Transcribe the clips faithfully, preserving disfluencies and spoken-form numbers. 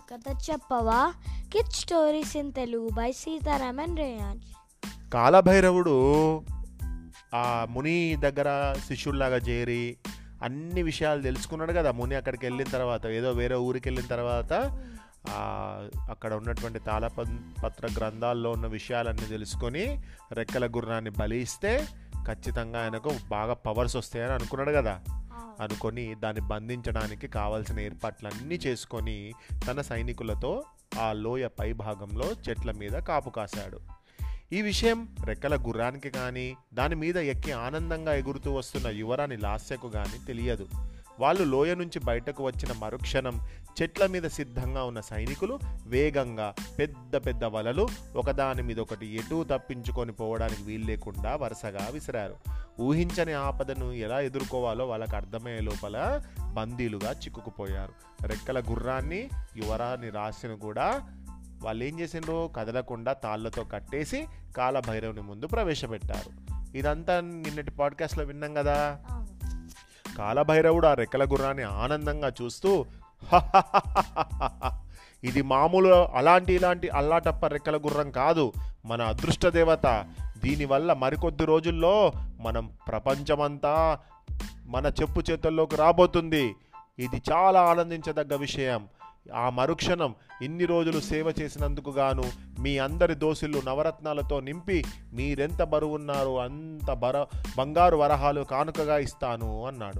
కథ చెప్పవా kids stories in Telugu by Sitaraman Reyansh. కాలభైరవుడు ఆ ముని దగ్గర శిష్యుల్లాగా చేరి అన్ని విషయాలు తెలుసుకున్నాడు కదా. ముని అక్కడికి వెళ్ళిన తర్వాత, ఏదో వేరే ఊరికి వెళ్ళిన తర్వాత అక్కడ ఉన్నటువంటి తాళపత్ర గ్రంథాల్లో ఉన్న విషయాలన్నీ తెలుసుకొని రెక్కల గుర్రాన్ని బలిస్తే ఖచ్చితంగా ఆయనకు బాగా పవర్స్ వస్తాయని అనుకున్నాడు కదా. అనుకొని దాన్ని బంధించడానికి కావాల్సిన ఏర్పాట్లన్నీ చేసుకొని తన సైనికులతో ఆ లోయ పై భాగంలో చెట్ల మీద కాపు కాశాడు. ఈ విషయం రెక్కల గుర్రానికి కానీ, దాని మీద ఎక్కి ఆనందంగా ఎగురుతూ వస్తున్న యువరాణి లాస్యకు కానీ తెలియదు. వాళ్ళు లోయ నుంచి బయటకు వచ్చిన మరుక్షణం చెట్ల మీద సిద్ధంగా ఉన్న సైనికులు వేగంగా పెద్ద పెద్ద వలలు ఒకదాని మీద ఒకటి ఎటూ తప్పించుకొని పోవడానికి వీలు లేకుండా వరుసగా విసిరారు. ఊహించని ఆపదను ఎలా ఎదుర్కోవాలో వాళ్ళకు అర్థమయ్యే లోపల బందీలుగా చిక్కుకుపోయారు. రెక్కల గుర్రాన్ని, యువరాణి రాశిని కూడా వాళ్ళు ఏం చేసిండ్రు, కదలకుండా తాళ్లతో కట్టేసి కాలభైరవుని ముందు ప్రవేశపెట్టారు. ఇదంతా నిన్నటి పాడ్కాస్ట్లో విన్నాం కదా. కాలభైరవుడు ఆ రెక్కల గుర్రాన్ని ఆనందంగా చూస్తూ, ఇది మామూలు అలాంటి ఇలాంటి అల్లాటప్ప రెక్కల గుర్రం కాదు, మన అదృష్ట దేవత. దీనివల్ల మరికొద్ది రోజుల్లో మనం ప్రపంచమంతా మన చెప్పు చేతుల్లోకి రాబోతుంది. ఇది చాలా ఆనందించదగ్గ విషయం. ఆ మరుక్షణం ఇన్ని రోజులు సేవ చేసినందుకు గాను మీ అందరి దోసిళ్ళు నవరత్నాలతో నింపి మీరెంత బరువున్నారో అంత బర బంగారు వరహాలు కానుకగా ఇస్తాను అన్నాడు.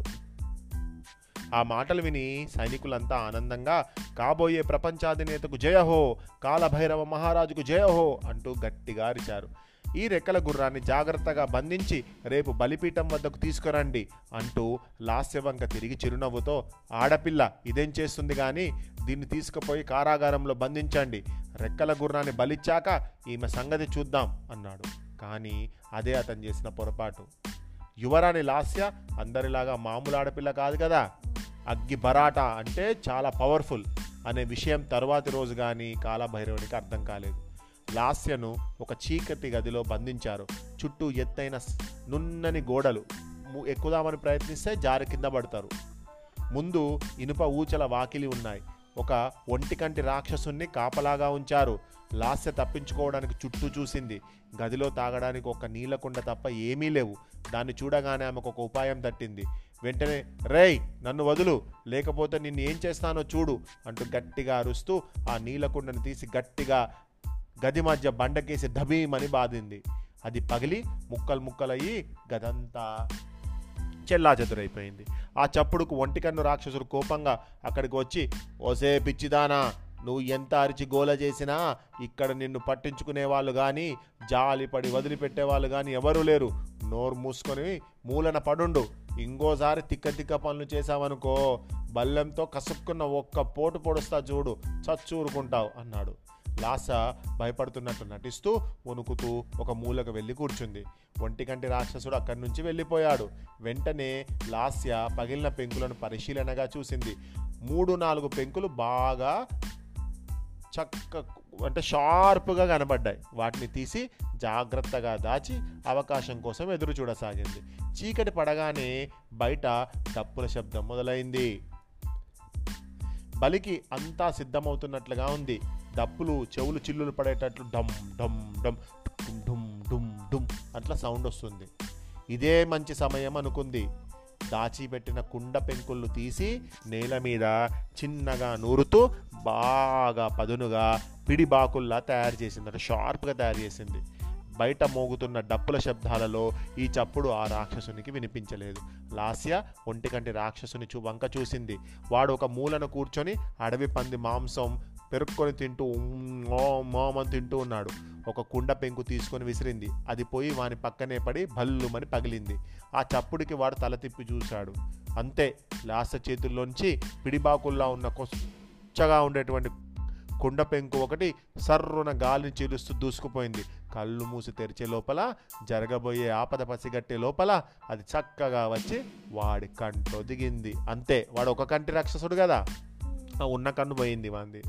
ఆ మాటలు విని సైనికులంతా ఆనందంగా కాబోయే ప్రపంచాధినేతకు జయహో, కాలభైరవ మహారాజుకు జయహో అంటూ గట్టిగా అరిచారు. ఈ రెక్కల గుర్రాన్ని జాగ్రత్తగా బంధించి రేపు బలిపీఠం వద్దకు తీసుకురండి అంటూ లాస్యవంక తిరిగి చిరునవ్వుతో, ఆడపిల్ల ఇదేం చేస్తుంది కానీ దీన్ని తీసుకుపోయి కారాగారంలో బంధించండి. రెక్కల గుర్రాన్ని బలిచ్చాక ఈమె సంగతి చూద్దాం అన్నాడు. కానీ అదే అతను చేసిన పొరపాటు. యువరాణి లాస్య అందరిలాగా మామూలు ఆడపిల్ల కాదు కదా. అగ్గి బరాటా అంటే చాలా పవర్ఫుల్ అనే విషయం తరువాతి రోజు కానీ కాలభైరవునికి అర్థం కాలేదు. లాస్యను ఒక చీకటి గదిలో బంధించారు. చుట్టూ ఎత్తైన నున్నని గోడలు. ఎక్కుదామని ప్రయత్నిస్తే జారి కింద పడతారు. ముందు ఇనుప ఊచల వాకిలి ఉన్నాయి. ఒక ఒంటికంటి రాక్షసుని కాపలాగా ఉంచారు. లాస్య తప్పించుకోవడానికి చుట్టూ చూసింది. గదిలో తాగడానికి ఒక నీలకుండ తప్ప ఏమీ లేవు. దాన్ని చూడగానే ఆమెకు ఒక ఉపాయం తట్టింది. వెంటనే, రేయ్ నన్ను వదులు, లేకపోతే నిన్ను ఏం చేస్తానో చూడు అంటూ గట్టిగా అరుస్తూ ఆ నీలకుండను తీసి గట్టిగా గది మధ్య బండకేసి ధబీమని బాధింది. అది పగిలి ముక్కలు ముక్కలయ్యి గదంతా చెల్లాచెదురైపోయింది. ఆ చప్పుడుకు ఒంటికన్ను రాక్షసుడు కోపంగా అక్కడికి వచ్చి, ఓసే పిచ్చిదానా, నువ్వు ఎంత అరిచి గోల చేసినా ఇక్కడ నిన్ను పట్టించుకునే వాళ్ళు కానీ, జాలిపడి వదిలిపెట్టేవాళ్ళు కానీ ఎవరూ లేరు. నోరు మూసుకొని మూలన పడుండు. ఇంకోసారి తిక్క తిక్క పనులు చేశావనుకో బల్లెంతో కసుక్కున్న ఒక్క పోటు పొడుస్తా చూడు, చచ్చూరుకుంటావు అన్నాడు. లాస భయపడుతున్నట్టు నటిస్తూ వణుకుతూ ఒక మూలకు వెళ్ళి కూర్చుంది. ఒంటికంటి రాక్షసుడు అక్కడి నుంచి వెళ్ళిపోయాడు. వెంటనే లాస్య పగిలిన పెంకులను పరిశీలనగా చూసింది. మూడు నాలుగు పెంకులు బాగా చక్క అంటే షార్ప్గా కనబడ్డాయి. వాటిని తీసి జాగ్రత్తగా దాచి అవకాశం కోసం ఎదురు చూడసాగింది. చీకటి పడగానే బయట డప్పుల శబ్దం మొదలైంది. బలికి అంతా సిద్ధమవుతున్నట్లుగా ఉంది. డప్పులు చెవులు చిల్లులు పడేటట్లు డమ్ డమ్ డమ్ డుమ్ డుమ్ డుమ్ అట్లా సౌండ్ వస్తుంది. ఇదే మంచి సమయం అనుకుంది. దాచిపెట్టిన కుండ పెంకుళ్ళు తీసి నేల మీద చిన్నగా నూరుతూ బాగా పదునుగా పిడిబాకుల్లా తయారు చేసింది. అంటే షార్ప్గా తయారు చేసింది. బయట మోగుతున్న డప్పుల శబ్దాలలో ఈ చప్పుడు ఆ రాక్షసునికి వినిపించలేదు. లాస్య ఒంటికంటి రాక్షసుని చూ వంక చూసింది. వాడు ఒక మూలను కూర్చొని అడవి పంది మాంసం పెరుక్కొని తింటూ మోమని తింటూ ఉన్నాడు. ఒక కుండ పెంకు తీసుకొని విసిరింది. అది పోయి వాని పక్కనే పడి భల్లుమని పగిలింది. ఆ చప్పుడికి వాడు తల తిప్పి చూశాడు. అంతే, లాస్య చేతుల్లోంచి పిడిబాకుల్లా ఉన్న కొచ్చగా ఉండేటువంటి కుండ పెంకు ఒకటి సర్రున గాలిని చీలుస్తూ దూసుకుపోయింది. కళ్ళు మూసి తెరిచే లోపల, జరగబోయే ఆపద పసిగట్టే లోపల అది చక్కగా వచ్చి వాడి కంట్లో దిగింది. అంతే, వాడు ఒక కంటి రాక్షసుడు కదా, ఉన్న కన్ను పోయింది వాంది.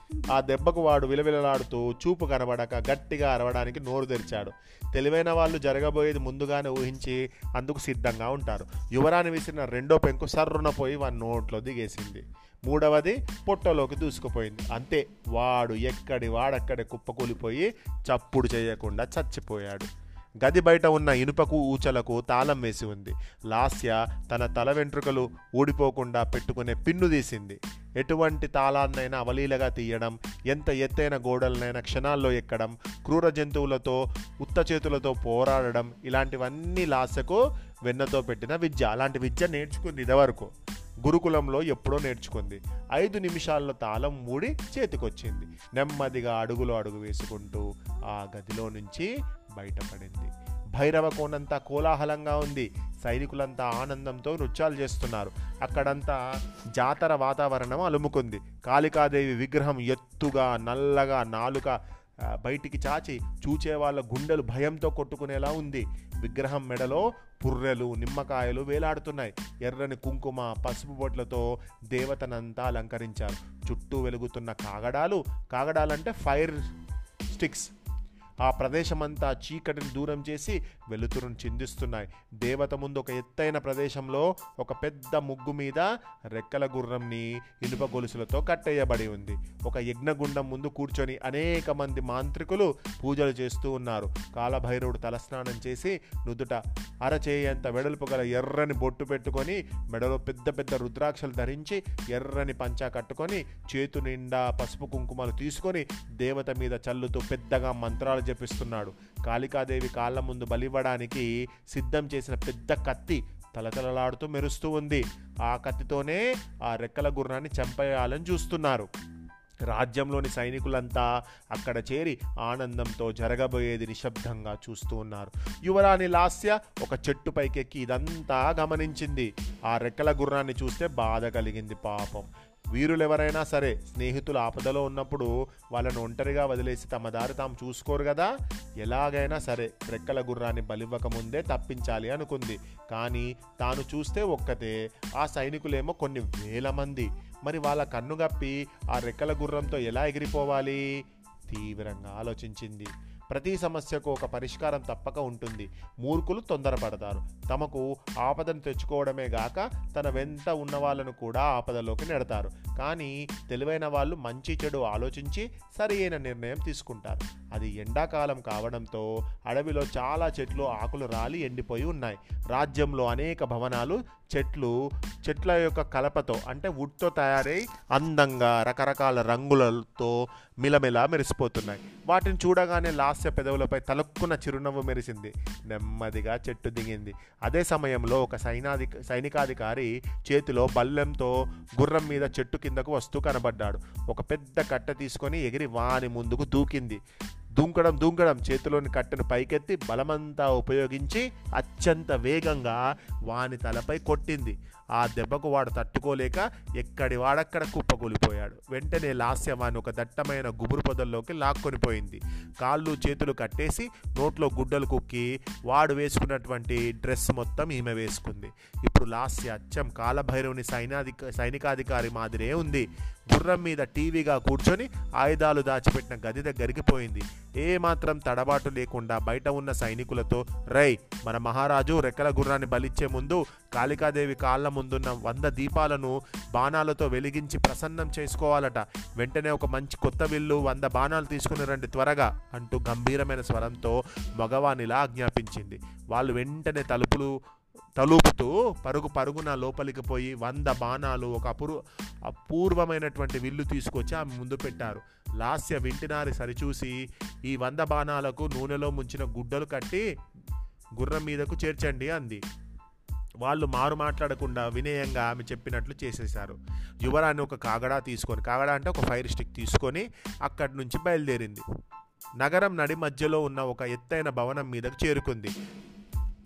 ఆ దెబ్బకు వాడు విలవిలలాడుతూ చూపు కనబడక గట్టిగా అరవడానికి నోరు తెరిచాడు. తెలివైన వాళ్ళు జరగబోయేది ముందుగానే ఊహించి అందుకు సిద్ధంగా ఉంటారు. యువరాణి విసిరిన రెండో పెంకు సర్రున పోయి వాడి నోట్లో దిగేసింది. మూడవది పొట్టలోకి దూసుకుపోయింది. అంతే, వాడు ఎక్కడి వాడక్కడే కుప్పకూలిపోయి చప్పుడు చేయకుండా చచ్చిపోయాడు. గది బయట ఉన్న ఇనుపకు ఊచలకు తాళం వేసి ఉంది. లాస్య తన తల వెంట్రుకలు ఊడిపోకుండా పెట్టుకునే పిన్ను తీసింది. ఎటువంటి తాళాన్నైనా అవలీలగా తీయడం, ఎంత ఎత్తైన గోడలనైనా క్షణాల్లో ఎక్కడం, క్రూర జంతువులతో ఉత్త చేతులతో పోరాడడం, ఇలాంటివన్నీ లాస్యకు వెన్నతో పెట్టిన విద్య. అలాంటి విద్య నేర్చుకుంది ఇదివరకు, గురుకులంలో ఎప్పుడో నేర్చుకుంది. ఐదు నిమిషాల్లో తాళం మూడి చేతికొచ్చింది. నెమ్మదిగా అడుగులో అడుగు వేసుకుంటూ ఆ గదిలో నుంచి బయటపడింది. భైరవ కోనంతా కోలాహలంగా ఉంది. సైనికులంతా ఆనందంతో నృత్యాలు చేస్తున్నారు. అక్కడంతా జాతర వాతావరణం అలుముకుంది. కాళికాదేవి విగ్రహం ఎత్తుగా నల్లగా నాలుక బయటికి చాచి చూచే వాళ్ళ గుండెలు భయంతో కొట్టుకునేలా ఉంది. విగ్రహం మెడలో పుర్రెలు, నిమ్మకాయలు వేలాడుతున్నాయి. ఎర్రని కుంకుమ, పసుపు బొట్లతో దేవతనంతా అలంకరించారు. చుట్టూ వెలుగుతున్న కాగడాలు, కాగడాలంటే ఫైర్ స్టిక్స్, ఆ ప్రదేశమంతా చీకటిని దూరం చేసి వెలుతురును చిందిస్తున్నాయి. దేవత ముందు ఒక ఎత్తైన ప్రదేశంలో ఒక పెద్ద ముగ్గు మీద రెక్కల గుర్రంని ఇనుప గొలుసులతో కట్టేయబడి ఉంది. ఒక యజ్ఞగుండం ముందు కూర్చొని అనేక మంది మాంత్రికులు పూజలు చేస్తూ ఉన్నారు. కాలభైరవుడు తలస్నానం చేసి నుదుట అరచేయంత వెడల్పు గల ఎర్రని బొట్టు పెట్టుకొని, మెడలో పెద్ద పెద్ద రుద్రాక్షలు ధరించి, ఎర్రని పంచా కట్టుకొని, చేతు నిండా పసుపు కుంకుమలు తీసుకొని దేవత మీద చల్లుతూ పెద్దగా మంత్రాలు జపిస్తున్నాడు. కాళికాదేవి కాళ్ళ ముందు బలివ్వడానికి సిద్ధం చేసిన పెద్ద కత్తి తలతలలాడుతూ మెరుస్తూ ఉంది. ఆ కత్తితోనే ఆ రెక్కల గుర్రాన్ని చంపేయాలని చూస్తున్నారు. రాజ్యంలోని సైనికులంతా అక్కడ చేరి ఆనందంతో జరగబోయేది నిశ్శబ్దంగా చూస్తూ ఉన్నారు. యువరాణి లాస్య ఒక చెట్టు పైకెక్కి ఇదంతా గమనించింది. ఆ రెక్కల గుర్రాన్ని చూస్తే బాధ కలిగింది. పాపం, వీరులెవరైనా సరే స్నేహితులు ఆపదలో ఉన్నప్పుడు వాళ్ళను ఒంటరిగా వదిలేసి తమ దారి తాము చూసుకోరు కదా. ఎలాగైనా సరే రెక్కల గుర్రాన్ని బలివ్వకముందే తప్పించాలి అనుకుంది. కానీ తాను చూస్తే ఒక్కతే, ఆ సైనికులేమో కొన్ని వేల మంది. మరి వాళ్ళ కన్నుగప్పి ఆ రెక్కల గుర్రంతో ఎలా ఎగిరిపోవాలి? తీవ్రంగా ఆలోచించింది. ప్రతి సమస్యకు ఒక పరిష్కారం తప్పక ఉంటుంది. మూర్ఖులు తొందరపడతారు. తమకు ఆపదను తెచ్చుకోవడమే గాక తన వెంట ఉన్న వాళ్ళను కూడా ఆపదలోకి నెడతారు. కానీ తెలివైన వాళ్ళు మంచి చెడు ఆలోచించి సరి అయిన నిర్ణయం తీసుకుంటారు. అది ఎండాకాలం కావడంతో అడవిలో చాలా చెట్లు ఆకులు రాలి ఎండిపోయి ఉన్నాయి. రాజ్యంలో అనేక భవనాలు చెట్లు చెట్ల యొక్క కలపతో అంటే వుడ్తో తయారై అందంగా రకరకాల రంగులతో మిలమిలా మెరిసిపోతున్నాయి. వాటిని చూడగానే లాస్య పెదవులపై తలక్కున చిరునవ్వు మెరిసింది. నెమ్మదిగా చెట్టు దిగింది. అదే సమయంలో ఒక సైనాధి సైనికాధికారి చేతిలో బల్లెంతో గుర్రం మీద చెట్టు కిందకు వస్తూ కనబడ్డాడు. ఒక పెద్ద కట్టె తీసుకొని ఎగిరి వాని ముందుకు దూకింది. దూంకడం దూంకడం చేతిలోని కట్టెను పైకెత్తి బలమంతా ఉపయోగించి అత్యంత వేగంగా వాని తలపై కొట్టింది. ఆ దెబ్బకు వాడు తట్టుకోలేక ఎక్కడి వాడక్కడ కుప్పకూలిపోయాడు. వెంటనే లాస్య వాని ఒక దట్టమైన గుబురు పొదల్లోకి లాక్కొనిపోయింది. కాళ్ళు చేతులు కట్టేసి నోట్లో గుడ్డలు కుక్కి వాడు వేసుకున్నటువంటి డ్రెస్ మొత్తం ఈమె వేసుకుంది. ఇప్పుడు లాస్య అచ్చం కాలభైరవుని సైనాధిక సైనికాధికారి మాదిరే ఉంది. గుర్రం మీద టీవీగా కూర్చొని ఆయుధాలు దాచిపెట్టిన గది దగ్గరికి పోయింది. ఏమాత్రం తడబాటు లేకుండా బయట ఉన్న సైనికులతో, రై, మన మహారాజు రెక్కల గుర్రాన్ని బలిచ్చే ముందు కాళికాదేవి కాళ్ళ ముందున్న వంద దీపాలను బాణాలతో వెలిగించి ప్రసన్నం చేసుకోవాలట. వెంటనే ఒక మంచి కొత్త విల్లు, వంద బాణాలు తీసుకుని రండి త్వరగా అంటూ గంభీరమైన స్వరంతో మగవానిలా ఆజ్ఞాపించింది. వాళ్ళు వెంటనే తలుపులు తలుపుతూ పరుగు పరుగున లోపలికి పోయి వంద బాణాలు, ఒక అపూర్వ అపూర్వమైనటువంటి విల్లు తీసుకొచ్చి ఆమె ముందు పెట్టారు. లాస్య వింటినారి సరిచూసి, ఈ వంద బాణాలకు నూనెలో ముంచిన గుడ్డలు కట్టి గుర్రం మీదకు చేర్చండి అంది. వాళ్ళు మారు మాట్లాడకుండా వినయంగా ఆమె చెప్పినట్లు చేసేశారు. యువరాణి ఒక కాగడా తీసుకొని, కాగడా అంటే ఒక ఫైర్ స్టిక్ తీసుకొని అక్కడి నుంచి బయలుదేరింది. నగరం నడి మధ్యలో ఉన్న ఒక ఎత్తైన భవనం మీదకు చేరుకుంది.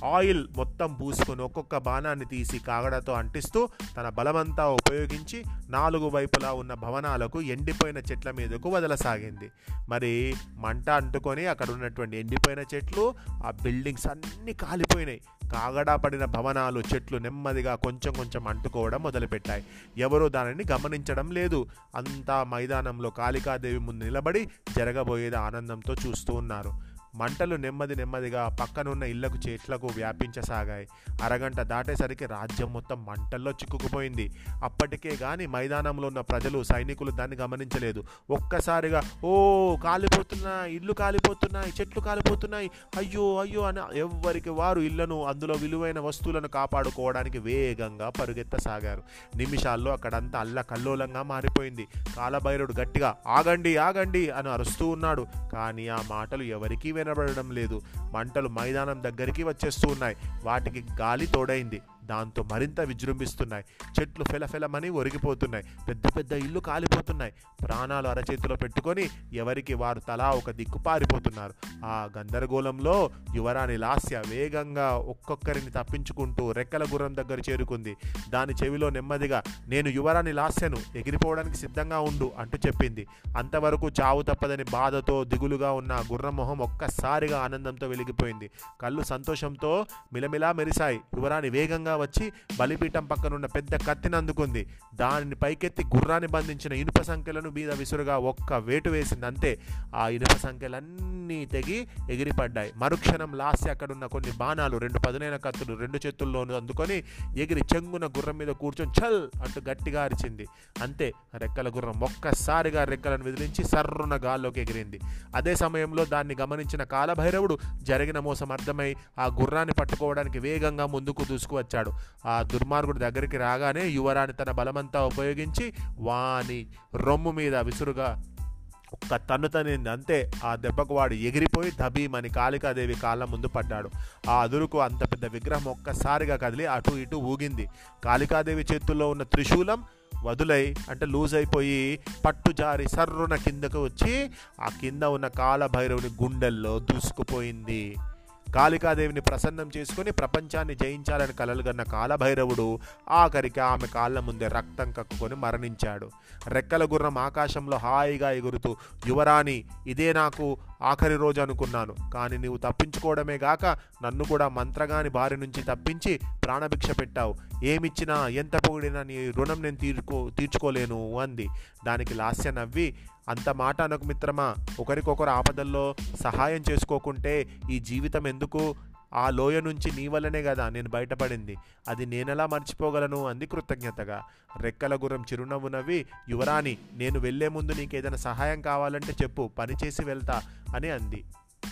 ఆయిల్ మొత్తం పూసుకొని ఒక్కొక్క బాణాన్ని తీసి కాగడతో అంటిస్తూ తన బలమంతా ఉపయోగించి నాలుగు వైపులా ఉన్న భవనాలకు ఎండిపోయిన చెట్ల మీదకు వదలసాగింది. మరి మంట అంటుకొని అక్కడ ఉన్నటువంటి ఎండిపోయిన చెట్లు, ఆ బిల్డింగ్స్ అన్నీ కాలిపోయినాయి. కాగడా పడిన భవనాలు, చెట్లు నెమ్మదిగా కొంచెం కొంచెం అంటుకోవడం మొదలుపెట్టాయి. ఎవరూ దానిని గమనించడం లేదు. అంతా మైదానంలో కాళికాదేవి ముందు నిలబడి జరగబోయేది ఆనందంతో చూస్తూ ఉన్నారు. మంటలు నెమ్మది నెమ్మదిగా పక్కనున్న ఇళ్లకు, చెట్లకు వ్యాపించసాగాయి. అరగంట దాటేసరికి రాజ్యం మొత్తం మంటల్లో చిక్కుకుపోయింది. అప్పటికే గాని మైదానంలో ఉన్న ప్రజలు, సైనికులు దాన్ని గమనించలేదు. ఒక్కసారిగా ఓ కాలిపోతున్నాయి, ఇల్లు కాలిపోతున్నాయి, చెట్లు కాలిపోతున్నాయి, అయ్యో అయ్యో అని ఎవ్వరికి వారు ఇళ్లను, అందులో విలువైన వస్తువులను కాపాడుకోవడానికి వేగంగా పరుగెత్తసాగారు. నిమిషాల్లో అక్కడంతా అల్లకల్లోలంగా మారిపోయింది. కాలభైరవుడు గట్టిగా ఆగండి ఆగండి అని అరుస్తూ ఉన్నాడు. కానీ ఆ మాటలు ఎవరికీ వినబడడం లేదు. మంటలు మైదానం దగ్గరికి వచ్చేస్తూ ఉన్నాయి. వాటికి గాలి తోడైంది. దాంతో మరింత విజృంభిస్తున్నాయి. చెట్లు ఫెలఫెలమని ఒరిగిపోతున్నాయి. పెద్ద పెద్ద ఇల్లు కాలిపోతున్నాయి. ప్రాణాలు అరచేతిలో పెట్టుకొని ఎవరికి వారు తలా ఒక దిక్కు పారిపోతున్నారు. ఆ గందరగోళంలో యువరాణి లాస్య వేగంగా ఒక్కొక్కరిని తప్పించుకుంటూ రెక్కల గుర్రం దగ్గర చేరుకుంది. దాని చెవిలో నెమ్మదిగా, నేను యువరాణి లాస్యను, ఎగిరిపోవడానికి సిద్ధంగా ఉండు అంటూ చెప్పింది. అంతవరకు చావు తప్పదని బాధతో దిగులుగా ఉన్న గుర్రం మొహం ఒక్కసారిగా ఆనందంతో వెలిగిపోయింది. కళ్ళు సంతోషంతో మిలమిలా మెరిశాయి. యువరాణి వేగంగా వచ్చి బలిపీఠం పక్కనున్న పెద్ద కత్తిని అందుకుంది. దానిని పైకెత్తి గుర్రాన్ని బంధించిన ఇనుప సంఖ్యలను మీద విసురుగా ఒక్క వేటు వేసింది. అంతే, ఆ ఇనుప సంఖ్యలన్నీ తెగి ఎగిరిపడ్డాయి. మరుక్షణం లాస్య అక్కడున్న కొన్ని బాణాలు, రెండు పదునైన కత్తులు రెండు చేతుల్లోనూ అందుకొని ఎగిరి చెంగున గుర్రం మీద కూర్చొని చల్ అంటూ గట్టిగా అరిచింది. అంతే, రెక్కల గుర్రం ఒక్కసారిగా రెక్కలను విదిలించి సర్రున గాల్లోకి ఎగిరింది. అదే సమయంలో దాన్ని గమనించిన కాలభైరవుడు జరిగిన మోసం అర్థమై ఆ గుర్రాన్ని పట్టుకోవడానికి వేగంగా ముందుకు దూసుకువచ్చాడు. ఆ దుర్మార్గుడి దగ్గరికి రాగానే యువరాణి తన బలమంతా ఉపయోగించి వాని రొమ్ము మీద విసురుగా ఒక్క తన్ను తనింది. అంతే, ఆ దెబ్బకు వాడు ఎగిరిపోయి ధబీమని కాళికాదేవి కాళ్ళ ముందు పడ్డాడు. ఆ అదురుకు అంత పెద్ద విగ్రహం ఒక్కసారిగా కదిలి అటు ఇటు ఊగింది. కాళికాదేవి చేతుల్లో ఉన్న త్రిశూలం వదులై అంటే లూజ్ అయిపోయి పట్టు జారి సర్రున కిందకు వచ్చి ఆ కింద ఉన్న కాలభైరవుని గుండెల్లో దూసుకుపోయింది. కాళికాదేవిని ప్రసన్నం చేసుకుని ప్రపంచాన్ని జయించాలని కలలుగన్న కాలభైరవుడు ఆఖరికి ఆమె కాళ్ళ ముందే రక్తం కక్కుకొని మరణించాడు. రెక్కల గుర్రం ఆకాశంలో హాయిగా ఎగురుతూ, యువరాణి, ఇదే నాకు ఆఖరి రోజు అనుకున్నాను. కానీ నీవు తప్పించుకోవడమే గాక నన్ను కూడా మంత్రగాని బారి నుంచి తప్పించి ప్రాణభిక్ష పెట్టావు. ఏమిచ్చినా ఎంత పొగిడినా నీ రుణం నేను తీర్చుకో తీర్చుకోలేను అంది. దానికి లాస్య నవ్వి, అంత మాట అనకు మిత్రమా, ఒకరికొకరు ఆపదల్లో సహాయం చేసుకోకుంటే ఈ జీవితం ఎందుకు? ఆ లోయ నుంచి నీ వల్లనే కదా నేను బయటపడింది. అది నేనెలా మర్చిపోగలను అంది కృతజ్ఞతగా. రెక్కల గుర్రం చిరునవ్వు నవ్వి, యువరాణి, నేను వెళ్లే ముందు నీకేదైనా సహాయం కావాలంటే చెప్పు, పనిచేసి వెళ్తా అని అంది.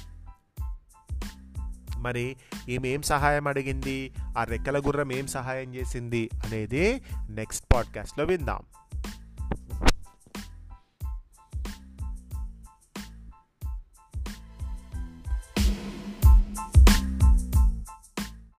మరి ఈమె ఏం సహాయం అడిగింది, ఆ రెక్కల గుర్రం ఏం సహాయం చేసింది అనేది నెక్స్ట్ పాడ్కాస్ట్లో విందాం.